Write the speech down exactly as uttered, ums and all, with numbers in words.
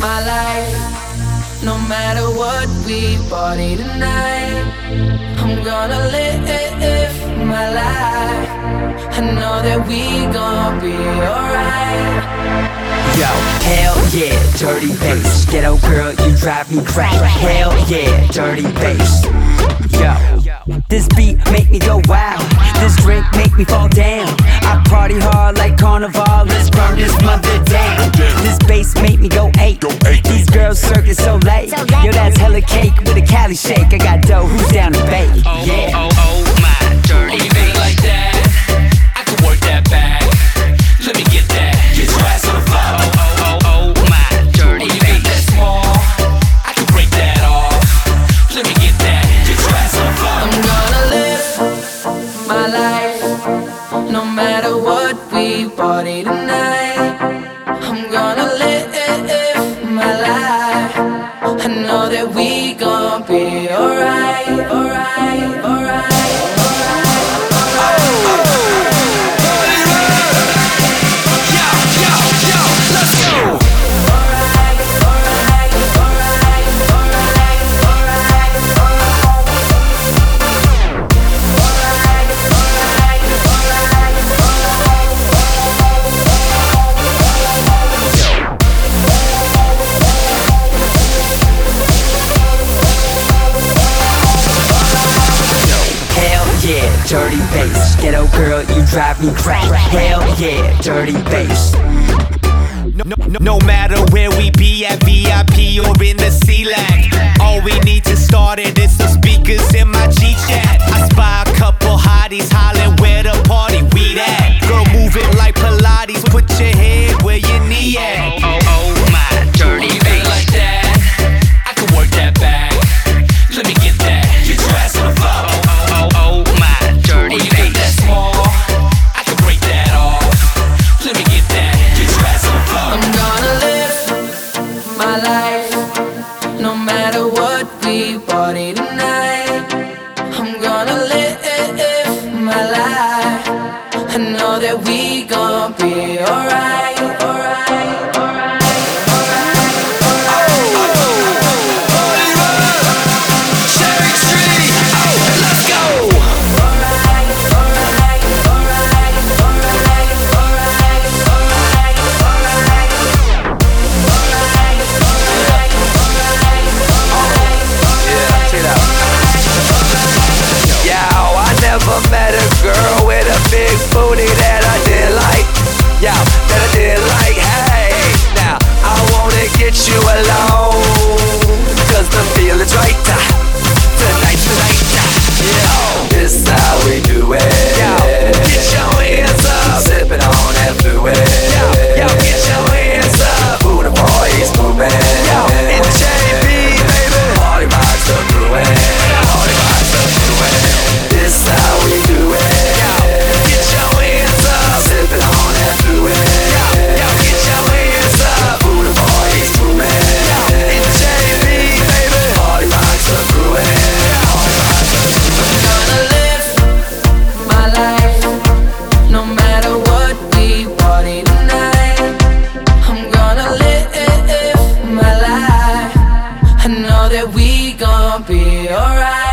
my life. No matter what, we party tonight. I'm gonna live my life. I know that we gon' be alright. Yo, hell yeah, dirty bass. Ghetto girl, you drive me crazy. Hell yeah, dirty bass. Yo, this beat make me go wild. This drink make me fall down. I party hard like carnival. Let's burn this mother down. This bass make me go eight. These girls circus so late. Yo, that's hella cake with a Cali shake. I got dough, who's down to bake? Yeah. Oh, oh, oh, my dirty Oh, you feel like that? I can work that back. Let me get that. Get your ass on the floor. Oh, oh, oh, my dirty Oh, you got that small? I can break that off. Let me get that. Get your ass on the floor. I'm gonna live my life. No matter what, we party tonight. I'm gonna live my life. I know that we gon' be alright, alright, alright. Dirty bass, ghetto girl, you drive me crazy. Hell yeah, dirty bass. No, no, no matter where we be, at V I P or in the C-Lac, all we need to start it is some speakers in my G-Chat. I spy a couple hotties hollering where the party we at. Girl, move it like Pilates, put your head where your knee at. Oh, oh, oh, my dirty You feel like bass. that? I can work that back. Let me get that. Get your ass on the floor. Oh, oh, oh, my dirty Oh, you got that bass. small? I can break that off. Let me get that. Get your ass on the floor. I'm gonna live my life. No matter what, we party tonight. I'm gonna live my life. I know that we gon' be alright, alright, alright. Met a girl with a big booty that I did like. Yeah, that I did like. Hey, now I wanna get you alone, cause the feeling's right. Tonight's the night. Yeah, this how we do it. Yeah, get your hands up. Sipping on that fluid. Yeah, yeah, get your hands up. Who the boys moving? Yeah, in the J B, baby. Party rocks the fluid. Party rocks the fluid. This how we do it. Yeah, get your hands up. Sipping on that fluid. Yeah, yeah, get your hands up. Who the boys moving? Yeah, in the J B, baby. Party rocks the fluid. Party rocks the fluid. I'm gonna live my life. No matter what, we party tonight. I'm gonna live my life. I know that we gon' be alright.